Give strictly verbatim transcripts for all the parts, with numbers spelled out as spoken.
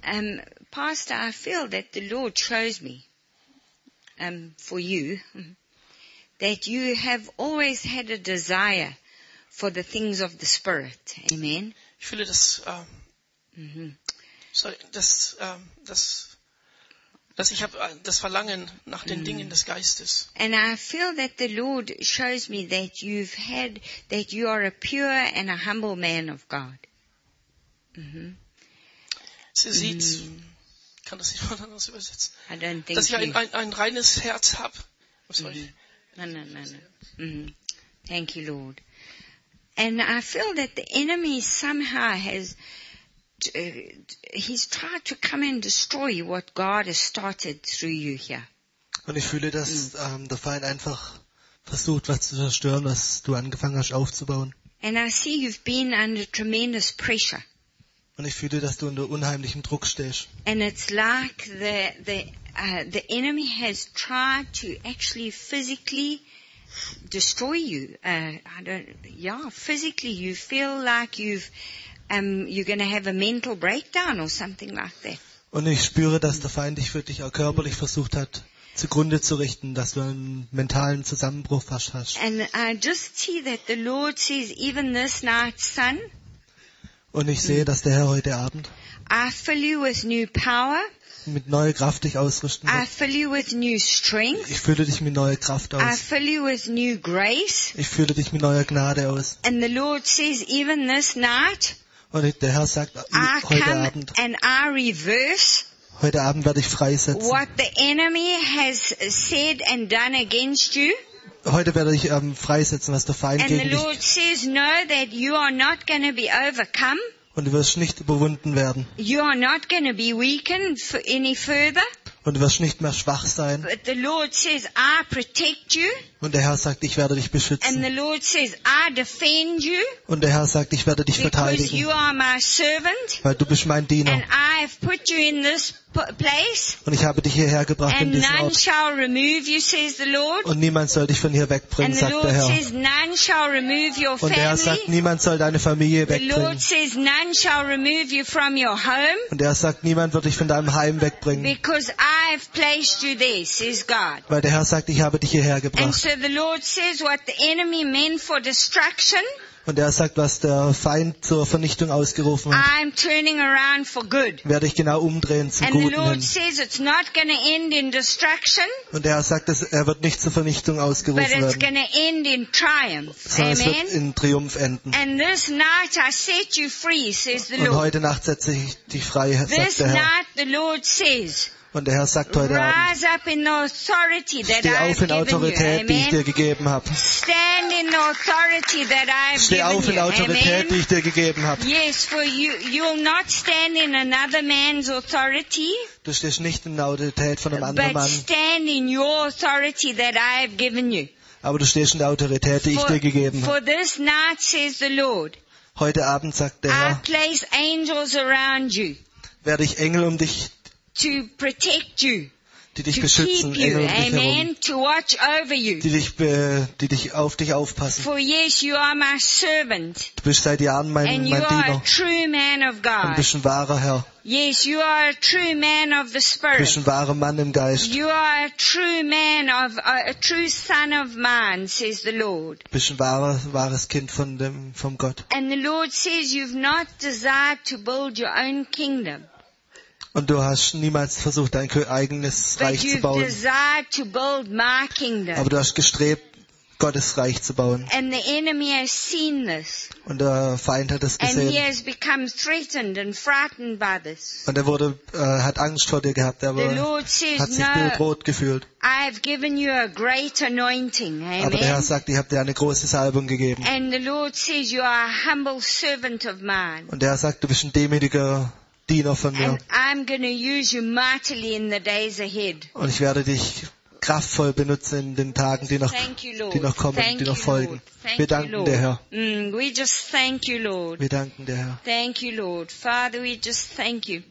Um, Pastor, I feel that the Lord shows me, um, for you, that you have always had a desire for the things of the Spirit. Amen. Ich fühle das, ähm, Mhm. sorry, das, ähm, das, dass ich habe das Verlangen nach den Mhm. Dingen des Geistes. And I feel that the Lord shows me that you've had, that you are a pure and a humble man of God. Mhm. Sie sieht, Mhm. ich kann das nicht mal anders übersetzen, I don't think dass ich ein, you... ein, ein reines Herz habe. Mhm. No, no, no, no. Mhm. Thank you, Lord. And I feel that the enemy somehow has, uh, he's tried to come and destroy what God has started through you here. Und ich fühle, dass ähm, der Feind einfach versucht, was zu zerstören, was du angefangen hast aufzubauen. And I see you've been under tremendous pressure. Und ich fühle, dass du unter unheimlichem Druck stehst. And it's like the, the, uh, the enemy has tried to actually physically destroy you. Uh, I don't, yeah, physically you feel like you've, um, you're going to have a mental breakdown or something like that. Und ich spüre, dass der Feind dich wirklich auch körperlich versucht hat, zugrunde zu richten, dass du einen mentalen Zusammenbruch fast hast. And I just see that the Lord says, even this night, son, Und ich sehe, dass der Herr heute Abend I fill you with new power. mit neuer Kraft dich ausrüsten I wird. fill you with new strength. Ich fülle dich mit neuer Kraft I aus. fill you with new grace. Ich fülle dich mit neuer Gnade aus. And the Lord says, even this night, Und der Herr sagt, I heute come Abend, and I reverse heute Abend werde ich freisetzen. what the enemy has said and done against you. Heute werde ich ähm, freisetzen, was der Feind And the gegen Lord dich, says, know that you are not going to be overcome. und du wirst nicht überwunden werden. You are not going to be weakened for any further. Und du wirst nicht mehr schwach sein. But the Lord says, I protect you. Und der Herr sagt, ich werde dich And beschützen. the Lord says, I defend you. Und der Herr sagt, ich werde dich Because verteidigen, you are my servant. weil du bist mein Diener. And I have put you in this p- place. Und ich habe dich hierher gebracht in And diesen none Ort. shall remove you, says the Lord. Und niemand soll dich von hier And wegbringen, the sagt Lord der Herr. says, none shall remove your Und der Herr sagt, family. niemand soll deine Familie The Lord wegbringen. says, none shall remove you from your home. Und er sagt, niemand wird dich von deinem Heim wegbringen. Because I have placed you there, says God. Weil der Herr sagt, ich habe dich hierher And gebracht. so the Lord says, what the enemy meant for destruction, Und er sagt, was der Feind zur Vernichtung ausgerufen hat, I'm turning around for good. werde ich genau umdrehen zum And the Guten Lord hin. says it's not going to end in destruction, Und der Herr sagt, dass er wird nicht zur Vernichtung but ausgerufen it's werden, going to end in triumph. sondern es wird Amen. in Triumph enden. And this night I set you free, says the Und Lord. heute Nacht setze ich dich frei, This sagt der Herr. night the Lord says, Und der Herr sagt heute Abend, rise up in the authority that steh I auf have in given you. Autorität, die ich dir Amen. gegeben habe. Stand in the authority that I have Steh auf given in you. Autorität, die Amen. ich dir gegeben habe. Yes, for you, you'll not stand in another man's authority, Du stehst nicht in der Autorität von einem anderen but Mann, stand in your authority that I have given you. aber du stehst in der Autorität, die ich For, dir gegeben for habe. this night, says the Lord, Heute Abend, sagt der I Herr, place angels around you werde ich Engel um dich, to protect you, die dich to beschützen, keep you, Engel um dich herum, amen, to watch over you. die dich, be, die dich auf dich aufpassen. For yes, you are my servant, Du bist seit Jahren mein, and you mein are a Diener true man of und God. bist ein wahrer Herr. Yes, you are a true man of the Du bist Spirit. ein wahrer Mann im Geist. You are a true man of, a, a true son of mine, says the Lord. Du bist ein wahrer, wahres Kind von dem, vom Gott. And the Lord says you've not desired to build your own kingdom, Und du hast niemals versucht, dein eigenes but Reich zu you've bauen. desired to build my kingdom. Aber du hast gestrebt, Gottes Reich zu bauen. And the enemy has seen this, Und der Feind hat es and he gesehen. has become threatened and frightened by this. Und er wurde, äh, hat Angst vor dir gehabt, The aber Lord says, hat sich no, bedroht gefühlt. I have given you a great anointing. Aber der Herr Amen. sagt, ich habe dir eine große Salbung gegeben. And the Lord says you are a humble servant of mine. Und der Herr sagt, du bist ein demütiger Diener von mir. And I'm going to use you mightily in the days ahead. Und ich werde dich kraftvoll benutzen in den Tagen, die noch, Thank you, Lord. die noch kommen, Thank die noch you, folgen. Lord. Thank Wir you, danken Lord. der Herr. Mm, we just thank you, Lord. Wir danken der Herr. Thank you, Lord. Father, we just thank you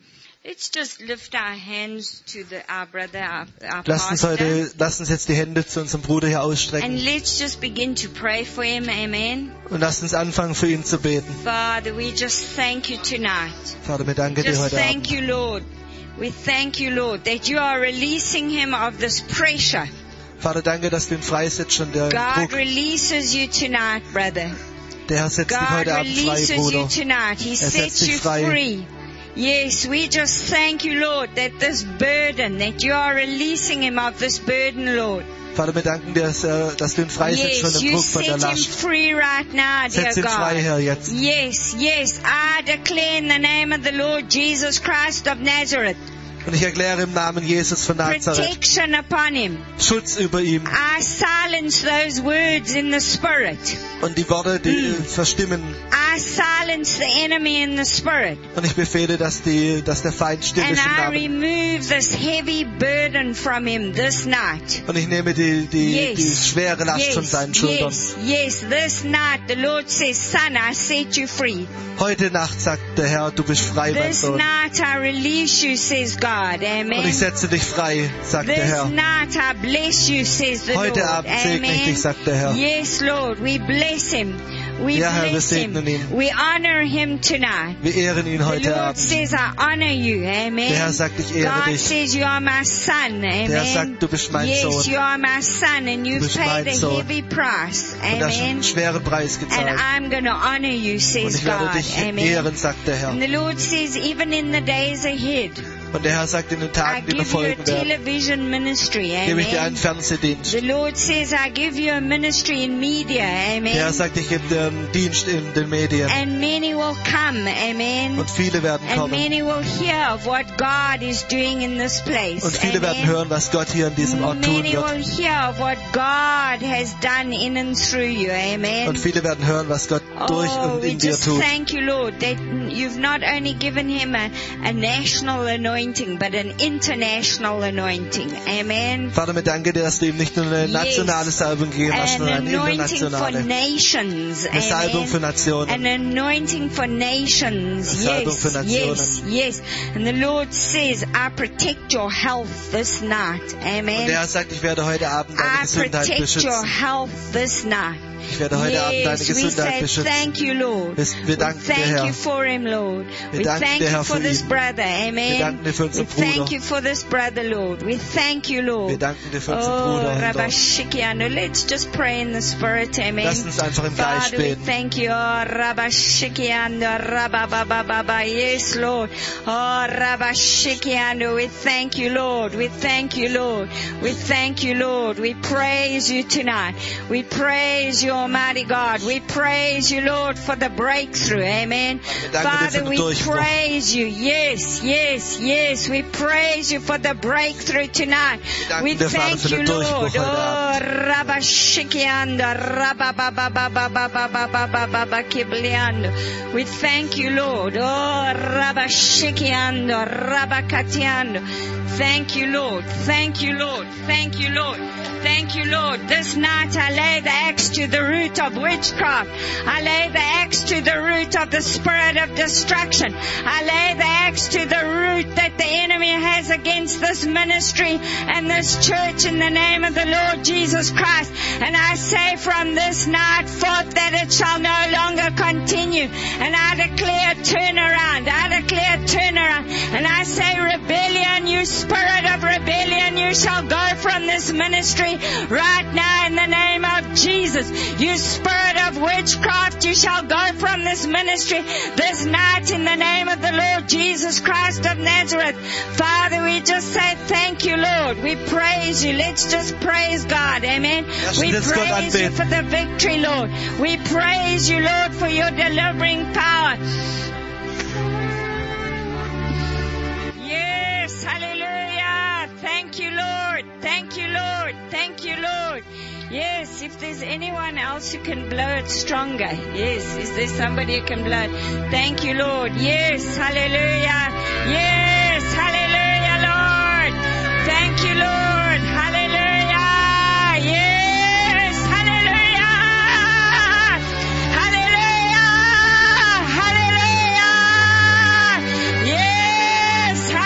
Let's just lift our hands to the, our brother, our, our Lasst uns pastor. heute, lasst uns jetzt die Hände zu unserem Bruder hier And ausstrecken let's just begin to pray for him. Amen. und lasst uns anfangen, für ihn zu beten. Father, we just thank you tonight. Vater, wir danken dir Just heute thank Abend. you, Lord. We thank you, Lord, that you are releasing him of this pressure. Vater, danke, dass du ihn freisetzt und der God Druck, releases you tonight, brother. der Herr setzt dich God heute Abend frei, releases you Bruder. tonight. He setzt sets dich you frei. free. Yes, we just thank you, Lord, that this burden, that you are releasing him of this burden, Lord. Vater, wir danken dir, dass, äh, dass du ihn freisetzt von Yes, dem you Druck, von der set him Last. free right now, dear Setz ihn frei, God. Herr, jetzt. Yes, yes, I declare in the name of the Lord Jesus Christ of Nazareth, Und ich erkläre im Namen Jesus von Nazareth protection upon him. Schutz über ihm. I silence those words in the spirit. Und die Worte, die verstimmen. I silence the enemy in the spirit. Und ich befehle, dass, die, dass der Feind still And ist im I Namen. remove this heavy burden from him this night. Und ich nehme die, die, Yes. die schwere Last von Yes, seinen Schultern. yes, yes. This night the Lord says, Son, I set you free. Heute Nacht sagt der Herr, du bist frei, mein This Sohn. night I release you, says God. Und Amen. ich setze dich frei, sagt der This Herr. night I bless you, says the Heute Lord. Abend segne ich Amen. dich, sagt der Herr. Yes, Lord, we bless him. We Ja, Herr, wir bless him. segnen ihn. We honor him tonight. Wir ehren ihn The heute Lord Abend. says, I honor you. Amen. Der Herr sagt, ich ehre God dich. says, you are my son. Amen. Der Herr sagt, du bist mein yes, Sohn. you are my son and you've bist paid mein a Sohn. heavy price. Und du hast Amen. einen schweren Preis And gezahlt. I'm going to honor you, Und says ich werde God. dich Amen. ehren, sagt der Herr. And the Lord says, even in the days ahead, Und der Herr sagt, in den I Tagen, die noch give you a folgen werden, television ministry. gebe ich dir Amen. einen Fernsehdienst. The Lord says, I give you a ministry in media. Der Herr Amen. sagt, ich gebe dir einen Dienst in den Medien. And many will come. Amen. Und viele werden And kommen. many will hear of what God is doing in this place. Und viele werden Amen. hören, was Gott hier an diesem Ort tun Many will wird. hear of what God has done in and through you. Amen. Und viele werden hören, was Gott durch Oh, und we in dir just tut. thank you, Lord, that you've not only given him a, a national anointing, but an international anointing. Amen. Vater, wir danken dir, dass du ihm nicht nur eine Yes. nationale Salbung gegeben hast, An sondern eine anointing for internationale. nations. Eine Salbung für Amen. Nationen. An anointing for nations. Eine Salbung Yes, für Nationen. yes, yes. And the Lord says, I protect your health this night. Und Amen. der Herr sagt, ich werde heute Abend deine I Gesundheit protect your beschützen. health this night. Ich werde heute Abend deine Yes, we Gesundheit say beschützen. thank you, Lord. Wir- wir We danken dir, thank Herr. you for him, Lord. Wir We danken thank dir, you Herr, for für this ihn. brother. Wir Amen. danken dir für We unseren thank Bruder. you for this brother, Lord. We thank you, Wir Lord. danken dir für unseren Oh, Bruder. Und Rabashikiano. Let's just pray in the Spirit. Amen. Lass uns einfach im Geist Father, we beten. thank you. Oh, Rabashikiano, Rababababa. Yes, Lord. Oh, Rabashikiano. We thank you, Lord. We thank you, Lord. We thank you, Lord. We praise you tonight. We praise you, Almighty God. We praise you, Lord, for the breakthrough. Amen. Wir danken dir für Father, den we Durchbruch. praise you. Yes, yes, yes. We praise you for the breakthrough tonight. danken We dir, Vater, thank für you, den Durchbruch Lord. heute Oh, Rabashikianda, Rabababababababababababa Kibliando. We thank you, Lord. Oh, Rabashikiando, Rabakatiando. Thank you, Lord. Thank you, Lord. Thank you, Lord. Thank you, Lord. This night I lay the axe to the root of witchcraft. I lay the axe to the root of the spirit of destruction. I lay the axe to the root that the enemy has against this ministry and this church in the name of the Lord Jesus Christ. And I say from this night forth that it shall no longer continue. And I declare turnaround. I declare turnaround. And I say rebellion, you spirit of rebellion, you shall go from this ministry right now in the name of Jesus. You spirit of witchcraft, you shall go from this ministry this night in the name of the Lord Jesus Christ of Nazareth. Father, we just say thank you, Lord. We praise you. Let's just praise God. Amen. Lass uns We jetzt Gott praise you anbeten. for the victory, Lord. We praise you, Lord, for your delivering power. Yes, hallelujah. Thank you, Lord. Thank you, Lord. Thank you, Lord. Yes, if there's anyone else who can blow it stronger. Yes, is there somebody who can blow it? Thank you, Lord. Yes, hallelujah. Yes, hallelujah, Lord. Thank you, Lord. Hallelujah. Yes, hallelujah. Hallelujah. Hallelujah. Yes,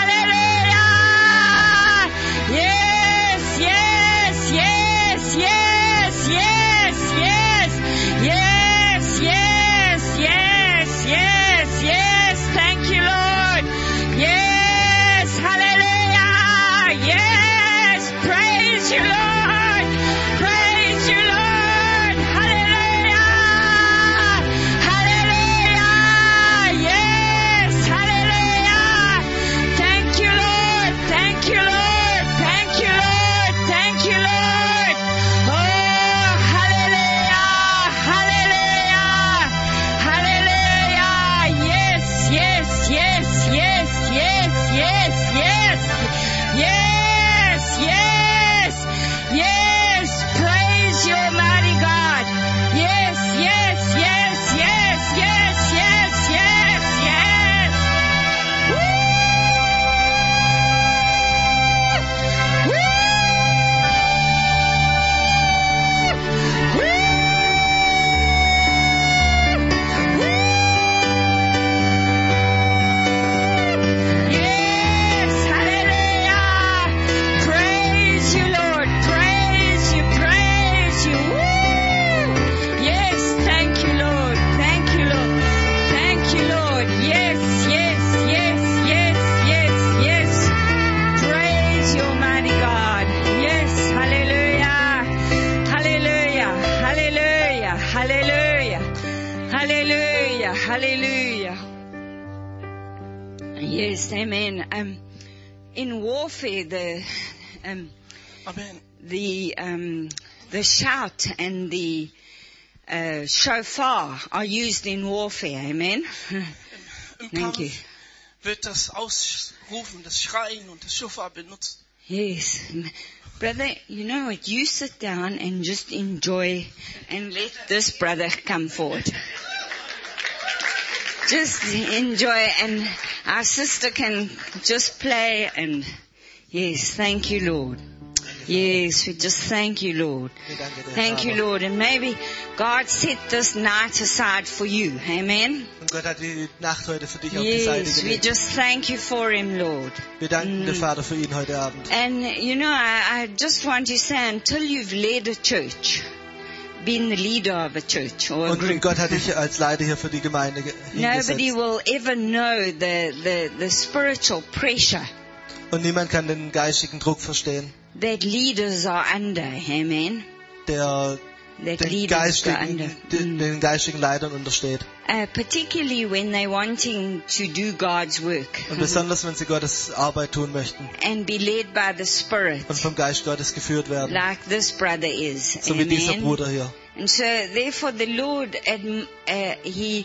Yes, amen. Um, in warfare, the um, Amen. the um, the shout and the uh, shofar are used in warfare. Amen. Im Thank you. Kampf wird das Ausrufen, das Schreien und das Schofar benutzt. Yes, brother. You know what? You sit down and just enjoy, and let this brother come forward. Just enjoy, and our sister can just play. And yes, thank you, Lord. Yes, we just thank you, Lord. Thank you, Lord. And maybe God set this night aside for you. Amen. Und Gott hat die Nacht heute für dich auf die Seite Yes, we gelegt. just thank you for him, Lord. Wir danken dir, Vater, für ihn heute Abend. And you know, I, I just want to say, until you've led a church, been the leader of a church or a Und group, Gott hat dich als Leiter hier für die Gemeinde ge- nobody hingesetzt. will ever know the, the, the spiritual pressure Und niemand kann den geistigen Druck verstehen, that leaders are under. Amen. der That den leaders go under. geistigen, den, den geistigen Leitern untersteht. Uh, particularly when they're wanting to do God's work Und besonders, wenn sie Gottes Arbeit tun möchten and be led by the Spirit, und vom Geist Gottes geführt werden. like this brother is. So wie dieser Amen. Bruder hier. And so, therefore, the Lord, adm- uh, He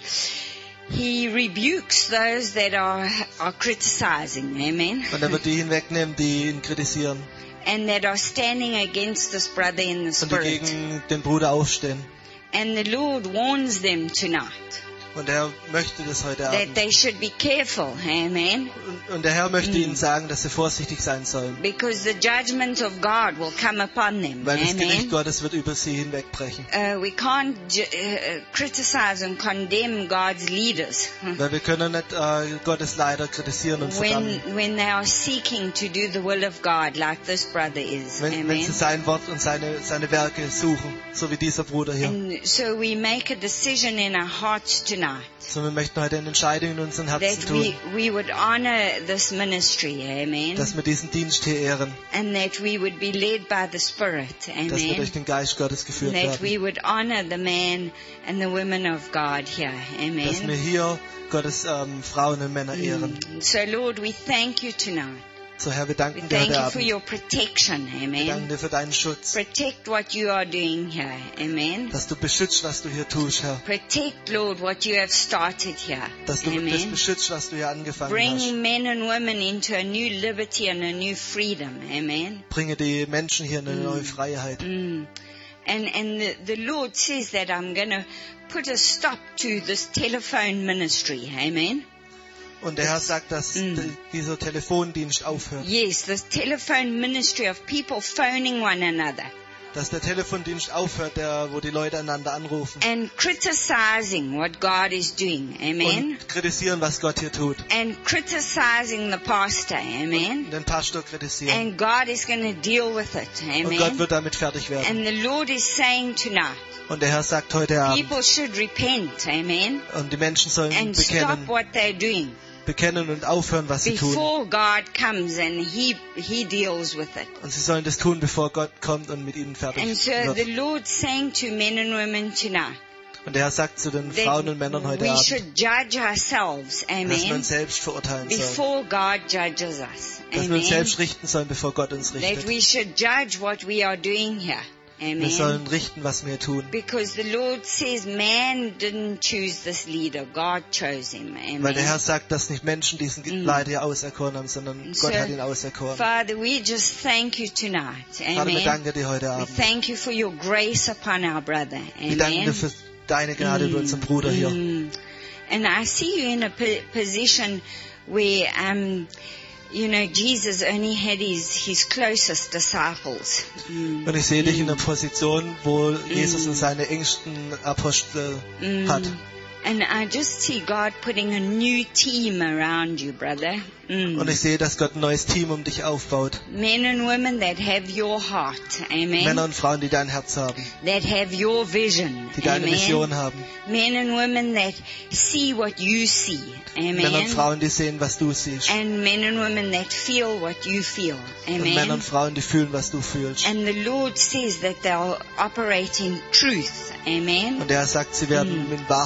He rebukes those that are are criticizing, amen, Und er wird die hinwegnehmen, die ihn kritisieren and that are standing against this brother in the und die Spirit. gegen den Bruder aufstehen. And the Lord warns them tonight Und er möchte das heute that Abend. they should be careful, amen, Und, und der Herr möchte ihnen sagen, dass sie vorsichtig sein sollen. because the judgment of God will come upon them, Weil das Gericht amen. Gottes wird über sie hinwegbrechen. Uh, we can't ju- uh, criticize and condemn God's leaders Weil wir können nicht äh, Gottes Leiter kritisieren und verdammen. when when they are seeking to do the will of God, like this brother is, Wenn, wenn sie amen. sein Wort und seine, seine Werke suchen, so wie dieser Bruder hier. And so we make a decision in our hearts tonight So wir möchten heute eine Entscheidung in unseren Herzen that we, tun, we would honor this ministry, amen, dass wir diesen Dienst hier ehren, and that we would be led by the Spirit, dass wir durch amen, den Geist Gottes geführt and that werden, we would honor the man and the women of God here, dass wir amen. hier Gottes ähm, Frauen und Männer ehren. Mm. So Lord, we thank you tonight. So Herr, wir We danken dir thank heute you for Abend. your protection, Wir danken amen. dir für deinen Schutz, Protect what you are doing here, amen. dass du beschützt, was du hier tust, Herr. Protect, Lord, what you have started here, Dass du das amen. beschützt, was du hier angefangen hast. Bring men and women into a new liberty and a new freedom, amen. Bringe die Menschen hier in eine neue Freiheit. Mm. And and the, the Lord says that I'm going to put a stop to this telephone ministry, amen. Und der Herr sagt, dass Mm. d- dieser Telefondienst aufhört. Yes, this telephone ministry of people phoning one another Dass der Telefondienst aufhört, der, wo die Leute einander anrufen and criticizing what God is doing, amen. und kritisieren, was Gott hier tut. And criticizing the pastor, amen. Den Pastor kritisieren. And God is going to deal with it, Und Gott amen. wird damit fertig werden. And the Lord is saying tonight, Und der Herr sagt heute Abend, people should repent, amen, und die Menschen sollen and stop bekennen, what they're doing bekennen und aufhören, was sie tun. before God comes and He He deals with it. Und sie sollen das tun, bevor Gott kommt und mit ihnen fertig And so wird. the Lord's saying to men and women tonight Und der Herr sagt zu den that Frauen und Männern heute we Abend, should judge ourselves, dass wir amen, uns selbst verurteilen sollen. before God judges us, Dass wir uns selbst amen. richten sollen, bevor Gott uns That richtet. we should judge what we are doing here, Wir amen. sollen richten, was wir tun. Because the Lord says man didn't choose this leader, God chose him, Weil der Herr amen. sagt, dass nicht Menschen diesen Mm. Leiter hier auserkoren haben, sondern So, Gott hat ihn auserkoren. Father, we just thank you tonight, Vater, wir amen. danken dir heute We Abend. thank you for your grace upon our brother, Wir danken dir amen. für deine Gnade über unseren Bruder hier. Mm. And I see you in a po- position where, um, you know, Jesus only had his, his closest disciples. Mm. Und ich sehe dich in einer Position, wo Jesus und seine engsten Apostel Mm. hat. And I just see God putting a new team around you, brother. Mm. Und ich sehe, dass Gott ein neues Team um dich aufbaut. Men and women that have your heart, amen. Männer und Frauen, die dein Herz haben, That have your vision, die deine amen. Vision haben. Men and women that see what you see, Männer und amen. Frauen, die sehen, was du siehst. And men and women that feel what you feel, Und Männer amen. und Frauen, die fühlen, was du fühlst. And the Lord says that they'll operate in truth, amen. Und er sagt, sie werden in Wahrheit operieren.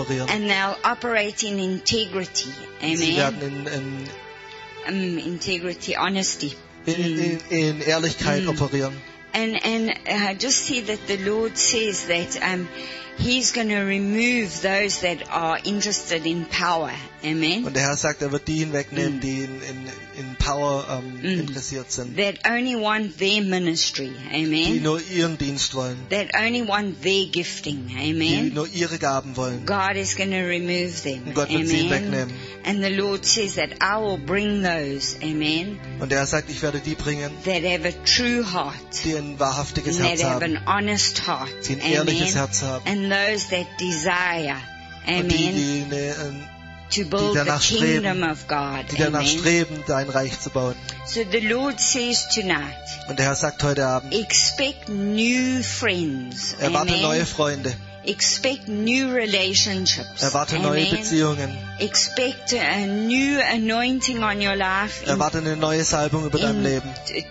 operieren. And they'll operate in integrity. Sie werden Amen. in, in, Um, integrity, honesty. in, in, in Ehrlichkeit Mm. operieren. And and uh, just see that the Lord says that um, He's going to remove those that are interested in power. Amen. Und der Herr sagt, er wird die hinwegnehmen, Mm. die in, in, in Power ähm, Mm. interessiert sind. That only want their ministry. Die Amen. nur ihren Dienst wollen. That only want their gifting. Die Amen. nur ihre Gaben wollen. God is going to remove them. Und Gott wird sie Amen. wegnehmen. And the Lord says that I will bring those. Amen. Und der Herr sagt, ich werde die bringen, That have a true heart. die ein wahrhaftiges And Herz that have haben. an honest heart. Die ein ehrliches Amen. Herz haben. And those that desire. Und die, Amen. die, eine, ähm, To build the danach streben, kingdom of God. die danach Amen. streben, dein Reich zu bauen. So the Lord says tonight, Und der Herr sagt heute Abend, expect new friends. erwarte Amen. neue Freunde, Expect new relationships. erwarte neue Amen. Beziehungen, Expect a new anointing on your life in, erwarte eine neue Salbung über dein in Leben.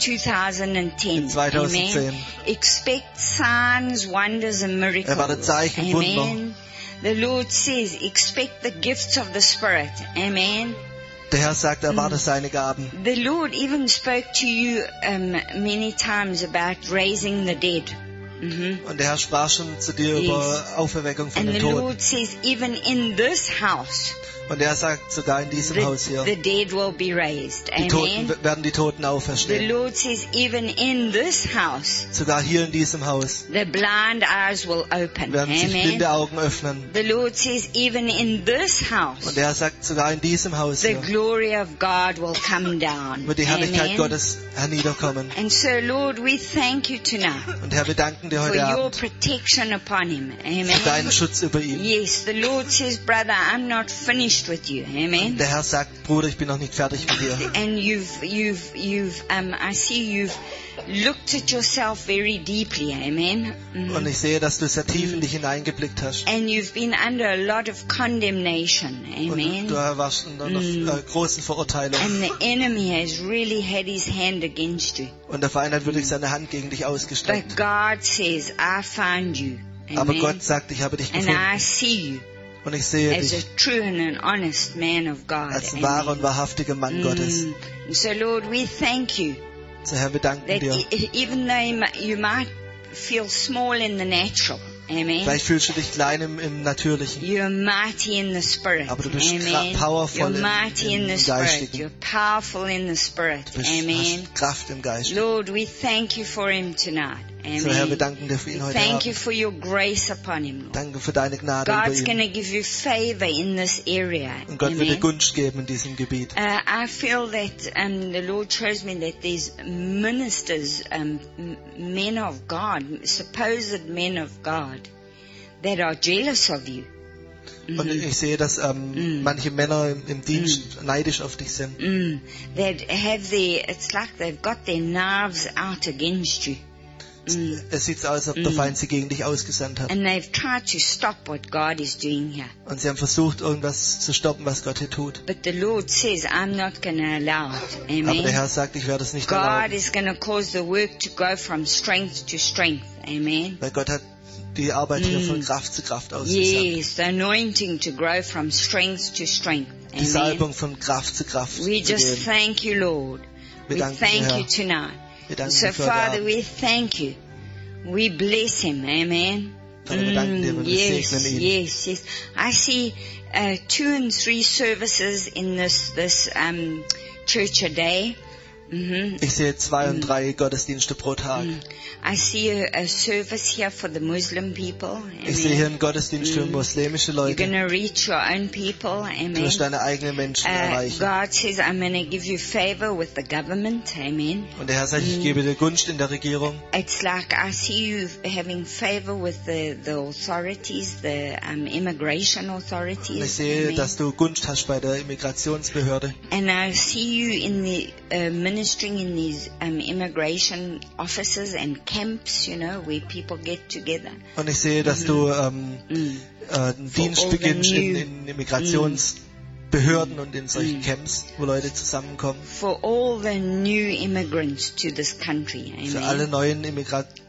twenty ten. In zweitausendzehn. Amen. Expect signs, wonders and miracles. Erwarte Zeichen, Wunder. Amen. The Lord says, expect the gifts of the Spirit. Amen. Der Herr sagt, erwarte seine Gaben. The Lord even spoke to you um, many times about raising the dead. Mhm. Und der Herr sprach schon zu dir Yes. über Auferweckung von And den the Toten. Lord says, even in this house, Und er sagt sogar in diesem the, Haus hier, the dead will be raised. die Toten, Amen. werden die Toten The auferstehen. Lord says, even in this house, Sogar hier in diesem Haus the blind eyes will open. werden sich Amen. blinde Augen öffnen. The Lord says, even in this house, Und er sagt sogar in diesem Haus the hier glory of God will come down. wird die Herrlichkeit Amen. Gottes herniederkommen. And so, Lord, we thank you tonight Und Herr, wir danken dir for heute your Abend protection upon him. Amen. für deinen Schutz über ihn. Yes, the Lord says, brother, I'm not finished with you. Amen. Der Herr sagt, Bruder, ich bin noch nicht fertig mit dir. And you've, you've, you've, um, I see you've looked at yourself very deeply. Amen. Mhm. Und ich sehe, dass du sehr tief in dich hineingeblickt hast. And you've been under a lot of condemnation. Und Amen. du warst unter einer Mm. äh, großen Verurteilung. And the enemy has really had his hand against you. Und der Feind hat wirklich seine Hand gegen dich But ausgestreckt. God says, I found you. Aber Amen. Gott sagt, ich habe dich And I gefunden. see you Und ich sehe as a dich true and an honest man of God. als ein Amen. wahrer und wahrhaftiger Mann Gottes. Mm. So Lord, we thank you So Herr, wir danken that dir. e- even though you mi- you might feel small in the natural, amen, Vielleicht fühlst du dich klein im, im Natürlichen. you're mighty in the spirit, Aber du bist amen. kra- powerful You're in- mighty in, im the spirit. Geistigen. You're powerful in the spirit, Du bist, amen. hast Kraft im Geist. Lord, we thank you for him tonight, So Herr, wir amen. danken dir für ihn We heute thank you Abend. for your grace upon him, Lord. Danke für deine Gnade über God's going ihn. to give you favor in this area, Und Gott wird dir amen. Gunst geben in diesem Gebiet. Uh, I feel that um, the Lord shows me that there's ministers, um, m- men of God, supposed men of God, that are jealous of you. Und Mhm. ich sehe, dass ähm, Mm. manche Männer im, im Dienst neidisch auf dich sind. Mm. That have their, it's like they've got their knives out against you. Mm. Es sieht so aus, als ob der Mm. Feind sie gegen dich ausgesandt hat. And they've tried to stop what God is doing here. Und sie haben versucht, irgendwas zu stoppen, was Gott hier tut. But the Lord says, I'm not going to allow it. Aber der Amen. Herr sagt, ich werde es nicht God erlauben. is going to cause the work to go from strength to strength. Amen. Weil Gott hat die Arbeit hier Mm. von Kraft zu Kraft ausgesandt. Yes, the anointing to grow from strength to strength. Die Amen. Salbung von Kraft zu Kraft We zu just geben. thank you, Lord. Wir We danken dir, thank Herr. you tonight. Wir danken So, dir für heute Father, Abend. we thank you. We bless him. Amen. Vater, wir danken dir und wir yes, segnen ihn. yes, yes. I see uh, two and three services in this this um, church a day. Mhm. Ich sehe zwei und drei Gottesdienste pro Tag. Mm. I see a, a service here for the Muslim people. Ich sehe hier Amen. einen Gottesdienst für Mm. muslimische You're Leute. going to reach your own people. Du Amen. wirst deine eigenen Menschen Uh, erreichen. God says, I'm going to give you favor with the government. Amen. Und der Herr sagt, ich gebe dir Gunst in der Regierung. It's like I see you having favor with the, the authorities, the um, immigration Und ich authorities. sehe, Amen. dass du Gunst hast bei der Immigrationsbehörde. And I see you in the uh, ministering in these um, immigration offices and camps, you know, where people get together. Und ich sehe, dass du ähm, Mm. äh, einen For Dienst all the beginnst in, new- in Immigrationsbehörden und in solchen Mm. Camps, wo Leute zusammenkommen. For all the new immigrants to this country. Für alle Amen. neuen Immigra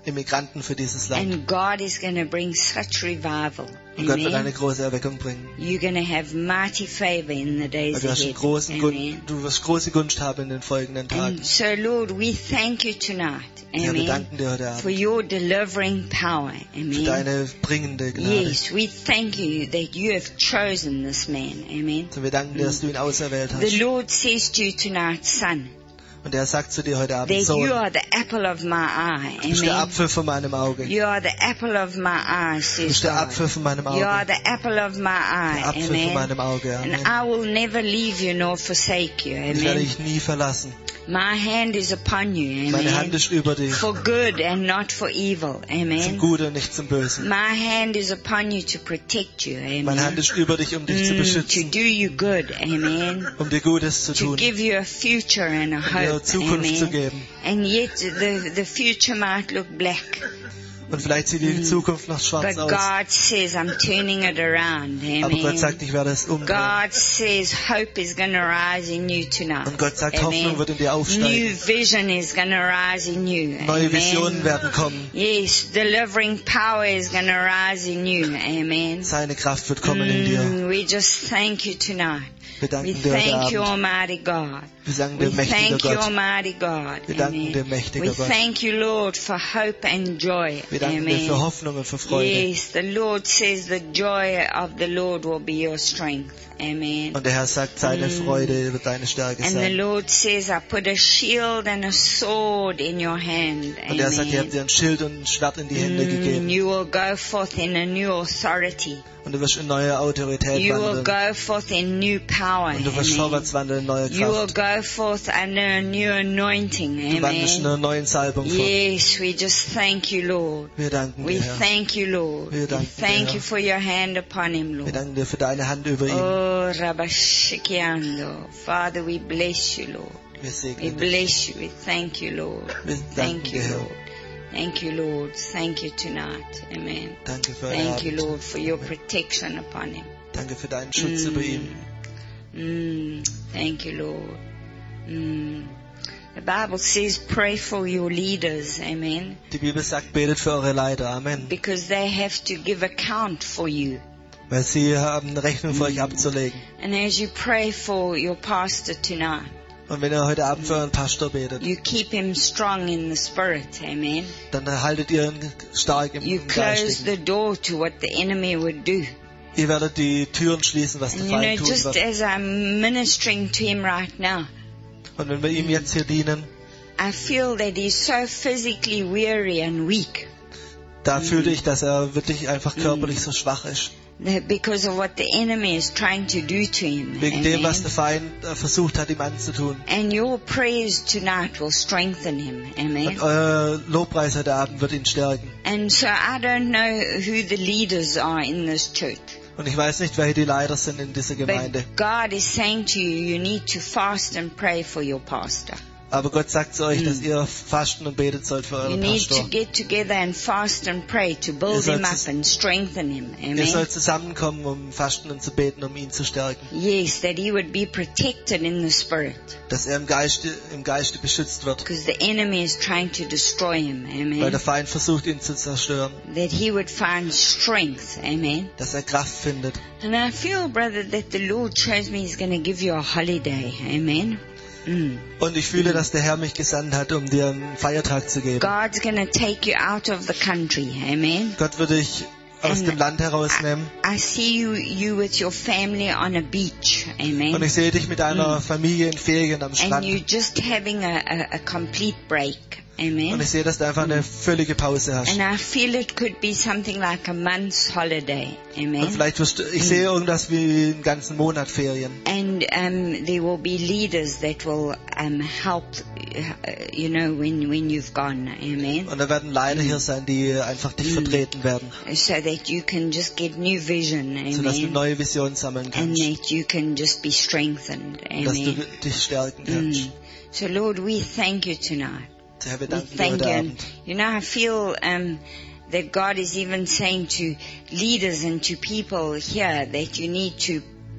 Immigranten für dieses Land. And God is going to bring such revival. Und Gott wird eine Amen. große Erweckung bringen. You're going to have mighty favor in the days Weil du, hast einen ahead. großen Gun- Amen. du wirst große Gunst haben in den folgenden Tagen. And so, Lord, we thank you tonight. Ja, wir Amen. danken dir heute For Abend your delivering power. für Amen. deine bringende Gnade. Yes, we thank you that you have chosen this man. Amen. Und wir danken dir, dass du ihn auserwählt The hast. Lord says to you tonight, son, Und er sagt zu dir heute Abend, that you Sohn, are the apple of my eye. du bist der Amen. Apfel von meinem Auge. You are the apple of my eye, Du says bist der God. Apfel von meinem You are Auge. the apple of my eye. Der Apfel von Amen. meinem Auge. And Amen. I will never leave you nor forsake you. Ich werde Amen. dich nie verlassen. My hand is upon you. Meine Hand Amen. ist über dich. For good and not for evil. Zum Amen. Guten und nicht zum Bösen. My hand is upon you to protect you. Meine Hand Amen. ist über dich, um dich zu Mm, to beschützen, do you good. Amen. um dir Gutes zu To tun, give you a future and a um dir hope. Zukunft zu Amen. geben. And yet the, the future might look black. Und vielleicht sieht die Zukunft noch But schwarz aus. God says, I'm turning it around. Aber Gott Amen. sagt, ich werde es umdrehen. God says hope is going to rise in you tonight. Und Gott sagt, Hoffnung Amen. wird in dir New aufsteigen. vision is going to rise in you. Neue Visionen Amen. werden kommen. Yes, delivering power is going to rise in you. Amen. Seine Kraft wird kommen in dir. Mm, we just thank you tonight. Wir We danken dir heute thank you, Abend. Almighty God. Wir sagen We dir, mächtiger thank you, Gott. Almighty God. Wir danken dir, Amen. mächtiger We Gott. thank you, Lord, for hope and joy. Wir danken dir für Amen. Hoffnung und für Freude. Yes, the Lord says the joy of the Lord will be your strength. Amen. Und der Herr sagt, seine Mm. Freude wird deine Stärke And the sein. Lord says, I put a shield and a sword in your hand. Und er sagt, ich habe Amen. dir ein Schild und ein Schwert in die Hände Mm, gegeben. you will go forth in a new authority. Und du wirst in neue Autorität You will wandeln. go forth in new power. Und du wirst Amen. vorwärts wandeln in neue You will Kraft. go forth under a new anointing. Du wandelst in Amen. einer neuen Salbung fort. Yes, we just thank you, Lord. Wir danken We dir, Herr. thank you, Lord. Wir We danken dir, thank Herr. you for your hand upon him, Wir Lord. danken dir für deine Hand über ihn. Oh, Rabashikiando. Father, we bless you, Lord. Wir We segnen dich. bless you. We thank you, Lord. Wir Thank danken you, dir, Herr. Lord. Thank you, Lord. Thank you tonight. Amen. Danke für heute Thank you, Abend. Lord, for your protection upon him. Danke für deinen Schutz über ihn. Mm, thank you, Lord. Mm. The Bible says, pray for your leaders. Amen. Die Bibel sagt, betet für eure Leiter. Amen. Because they have to give account for you. Weil sie haben eine Rechnung für euch abzulegen. And as you pray for your pastor tonight, Und wenn ihr heute Abend für euren Pastor betet, you keep him strong in the spirit. Amen. dann haltet ihr ihn stark im You im close Geistigen. the door to what the enemy would do. Ihr werdet die Türen schließen, was der And you know, Feind tun just wird. as I'm ministering to him right now, Und wenn wir ihm jetzt hier dienen, I feel that he's so physically weary and weak da fühle ich, dass er wirklich einfach körperlich so schwach ist. that because of what the enemy is trying to do to him. Wegen dem, was Amen. der Feind äh, versucht hat, ihm anzutun. And your prayers tonight will strengthen him. Amen. Und euer Lobpreis heute Abend wird ihn stärken. And so I don't know who the leaders are in this church. Und ich weiß nicht, welche die Leiter sind in dieser Gemeinde. But God is saying to you, you need to fast and pray for your pastor. Aber Gott sagt zu euch, dass ihr fasten und betet sollt für You euren need to Pastor. get together and fast and pray to build Ihr him sollt up zus- and strengthen him. Ihr Amen. sollt zusammenkommen, um fasten und zu beten, um ihn zu stärken. Yes, that he would be protected in the spirit. Dass er im Geiste, im Geiste beschützt wird. Because the enemy is trying to destroy him. Weil Amen. der Feind versucht, ihn zu zerstören. That he would find strength. Amen. Dass er Kraft findet. And I feel, brother, that the Lord shows me he's going to give you a holiday. Amen. Mm. Und ich fühle, dass der Herr mich gesandt hat, um dir einen Feiertag zu geben. God's going to take you out of the country. Amen. Gott wird dich aus dem Land herausnehmen. I see you, you with your family on a beach. Amen. Und ich sehe dich mit deiner Familie in Ferien am And Strand. you're just having a, a, a complete break. Und Amen. ich sehe, dass du einfach eine völlige Pause hast. And I feel it could be something like a month's holiday. Und Amen. vielleicht wirst du, ich sehe irgendwas wie einen ganzen Monat Ferien. And um, there will be leaders that will um, help, uh, you know, when, when you've gone. Amen. Und da werden Leiter hier sein, die einfach dich vertreten werden. So that you can just get new vision. Sodass du Amen. neue Visionen sammeln And kannst. that you can just be strengthened. Und dass du Amen. dich stärken kannst. Mm. So Lord, we thank you tonight. Herr, wir We danken dir thank you. heute And, Abend. you know, I feel um, that God is even saying to leaders and to people here that you need to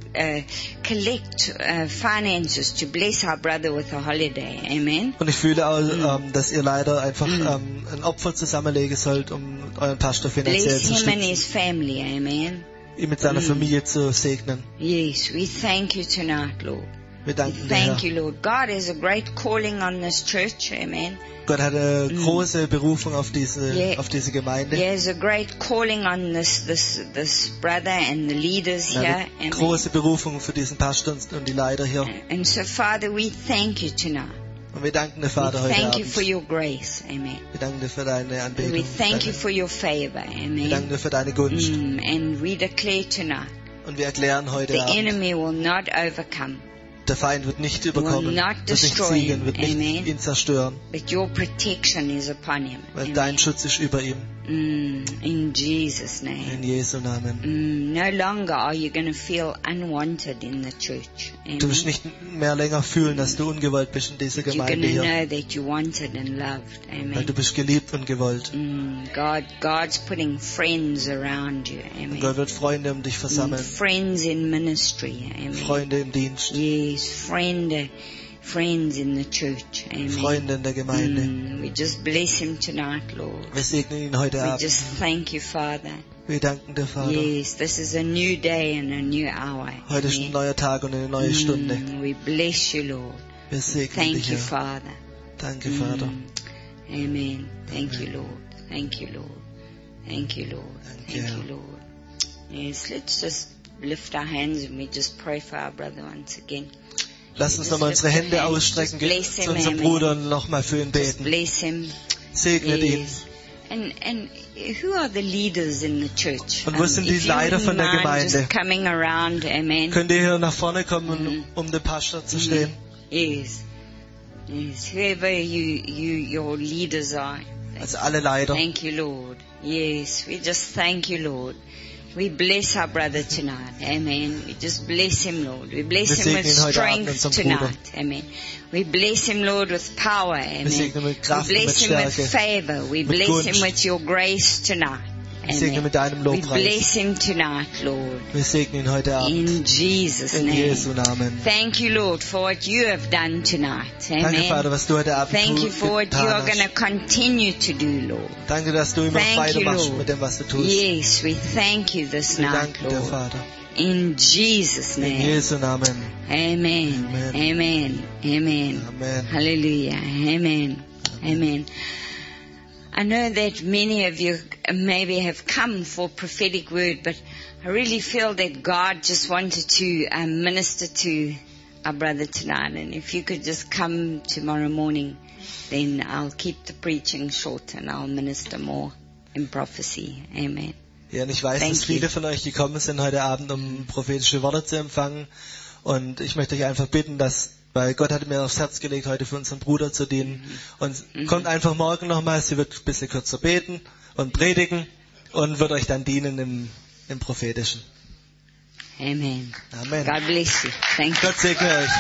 uh, collect uh, finances to bless our brother with a holiday. Amen. Und ich fühle auch, ähm, dass ihr leider einfach ähm, ein Opfer zusammenlegen sollt, um euren Pastor finanziell Bless zu him and stützen, his family. Amen. ihn mit seiner Familie zu segnen. Yes, we thank you tonight, Lord. Wir danken dir, Thank Herr. you, Lord. God has a great calling on this church. Amen. Gott hat eine große Berufung auf diese, Yeah. auf diese Gemeinde. He has a great calling on this this this brother and the leaders Er here. hat eine Amen. große Berufung für diesen Pastor und die Leiter hier. And so, Father, we thank you tonight. Und wir danken dir, We Vater, heute thank you Abend. for your grace. Amen. Wir danken dir für deine Anbetung. We thank you Deine, for your favor. wir danken Amen. dir für deine Gunst. Mm, and we declare tonight, Und wir erklären heute the Abend, enemy will not overcome, der Feind wird nicht überkommen, not wird nicht destroy siegen, him. wird nicht Amen. ihn zerstören, but your protection is upon him. weil Amen. dein Schutz ist über ihm. Mm, in Jesus' name. In Jesu Namen. Mm, no longer are you going to feel unwanted in the church. Amen. Du wirst nicht mehr länger fühlen, dass du ungewollt bist in dieser You're going Gemeinde to hier, know that you're wanted and loved. weil Amen. du bist geliebt und gewollt. Mm, God, God's putting friends around you. Und Amen. Gott wird Freunde um dich Mm, versammeln, friends in ministry. Amen. Freunde im Dienst, Yes, friend, friends in the church. Amen. Freunde in der Gemeinde. Mm, we just bless him tonight, Lord. Wir segnen ihn heute We Abend. just thank you, Father. Wir danken dir, Vater. Yes, this is a new day and a new hour. Heute ist ein Amen. neuer Tag und eine neue Stunde. Mm, we bless you, Lord. Wir segnen Thank dich, you, Herr. Father. Danke, Vater. Mm. Amen. Thank you, Lord. Thank you, Lord. Thank you, Lord. Thank Thank you. you, Lord. Yes, let's just lift our hands and we just pray for our brother once again. Lass uns nochmal unsere Hände ausstrecken Bless zu him, unserem amen. Bruder und nochmal für ihn Just beten. bless him. Segnet ihn. Yes. And and who are the leaders in the church? Und wo sind die if you Leiter wouldn't von der mind Gemeinde? just coming around, amen. Könnt ihr hier nach vorne kommen, Mhm. um den Pastor zu stehen? Yes. Yes. Whoever you you your leaders are. Also alle Leiter. Thank you, Lord. Yes, we just thank you, Lord. We bless our brother tonight. Amen. We just bless him, Lord. We bless Wir him segnen with ihn heute Abend, strength unseren Bruder. tonight. Amen. We bless him, Lord, with power. Amen. segnen mit We Kraft und bless mit him with Stärke, favor. We mit bless him Gunst. with your grace tonight. Wir segnen Amen. mit deinem We Lobpreis. bless him tonight, Lord. Wir segnen ihn heute Abend. In Jesus' In name. Jesu Namen. Thank you, Lord, for what you have done tonight. Danke, Vater, Amen. was du heute Abend Thank you tu- for what you are getan going to hast. continue to do, Lord. Danke, dass du immer Thank you, weitermachst Lord. mit dem, was du tust. Yes, we thank you this Wir night, danken dir, Lord. Vater. In Jesus' In name. Jesu Namen. Amen. Amen. Amen. Amen. Amen. Hallelujah. Amen. Amen. I know that many of you maybe have come for prophetic word, but I really feel that God just wanted to um, minister to our brother tonight. And if you could just come tomorrow morning, then I'll keep the preaching short and I'll minister more in prophecy. Amen. Ja, und ich weiß, Thank dass viele you. von euch gekommen sind heute Abend, um prophetische Worte zu empfangen. Und ich möchte euch einfach bitten, dass, weil Gott hat mir aufs Herz gelegt, heute für unseren Bruder zu dienen. Und kommt einfach morgen nochmal, sie wird ein bisschen kürzer beten und predigen und wird euch dann dienen im, im Prophetischen. Amen. Amen. God bless you. Thank you. Gott segne euch.